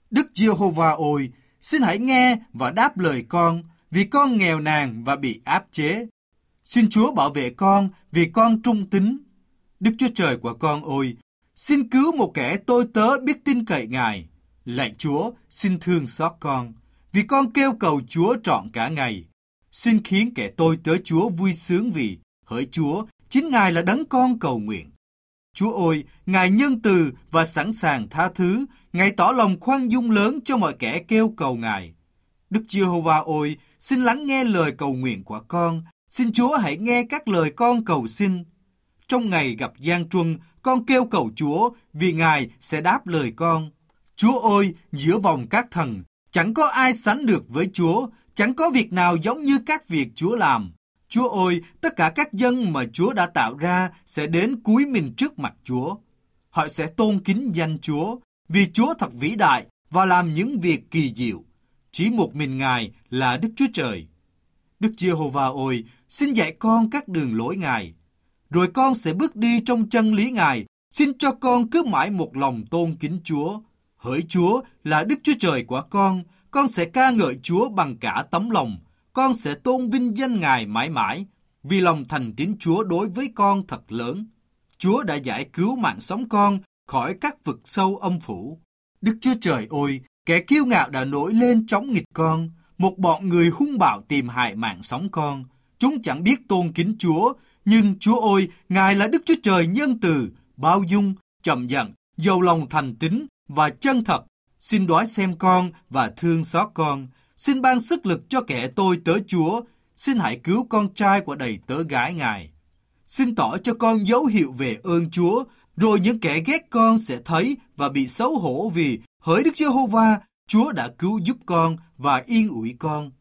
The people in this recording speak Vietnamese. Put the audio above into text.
Đức Giê-hô-va ôi, xin hãy nghe và đáp lời con, vì con nghèo nàn và bị áp chế. Xin Chúa bảo vệ con vì con trung tín. Đức Chúa Trời của con ôi, xin cứu một kẻ tôi tớ biết tin cậy Ngài. Lạy Chúa, xin thương xót con, vì con kêu cầu Chúa trọn cả ngày. Xin khiến kẻ tôi tớ Chúa vui sướng vì, hỡi Chúa, chính Ngài là đấng con cầu nguyện. Chúa ơi, Ngài nhân từ và sẵn sàng tha thứ, Ngài tỏ lòng khoan dung lớn cho mọi kẻ kêu cầu Ngài. Đức Giê-hô-va ôi, xin lắng nghe lời cầu nguyện của con, xin Chúa hãy nghe các lời con cầu xin. Trong ngày gặp gian truân, con kêu cầu Chúa, vì Ngài sẽ đáp lời con. Chúa ơi, giữa vòng các thần, chẳng có ai sánh được với Chúa, chẳng có việc nào giống như các việc Chúa làm. Chúa ơi, tất cả các dân mà Chúa đã tạo ra sẽ đến cúi mình trước mặt Chúa. Họ sẽ tôn kính danh Chúa, vì Chúa thật vĩ đại và làm những việc kỳ diệu. Chỉ một mình Ngài là Đức Chúa Trời. Đức Giê-hô-va ôi, xin dạy con các đường lối Ngài, rồi con sẽ bước đi trong chân lý Ngài. Xin cho con cứ mãi một lòng tôn kính Chúa. Hỡi Chúa là Đức Chúa Trời của con sẽ ca ngợi Chúa bằng cả tấm lòng. Con sẽ tôn vinh danh Ngài mãi mãi, vì lòng thành tín Chúa đối với con thật lớn. Chúa đã giải cứu mạng sống con khỏi các vực sâu âm phủ. Đức Chúa Trời ơi, kẻ kiêu ngạo đã nổi lên chống nghịch con, một bọn người hung bạo tìm hại mạng sống con. Chúng chẳng biết tôn kính Chúa, nhưng Chúa ơi, Ngài là Đức Chúa Trời nhân từ, bao dung, chậm giận, giàu lòng thành tín và chân thật. Xin đoái xem con và thương xót con. Xin ban sức lực cho kẻ tôi tớ Chúa. Xin hãy cứu con trai của đầy tớ gái Ngài. Xin tỏ cho con dấu hiệu về ơn Chúa, rồi những kẻ ghét con sẽ thấy và bị xấu hổ vì hỡi Đức Giê-hô-va, Chúa đã cứu giúp con và yên ủi con.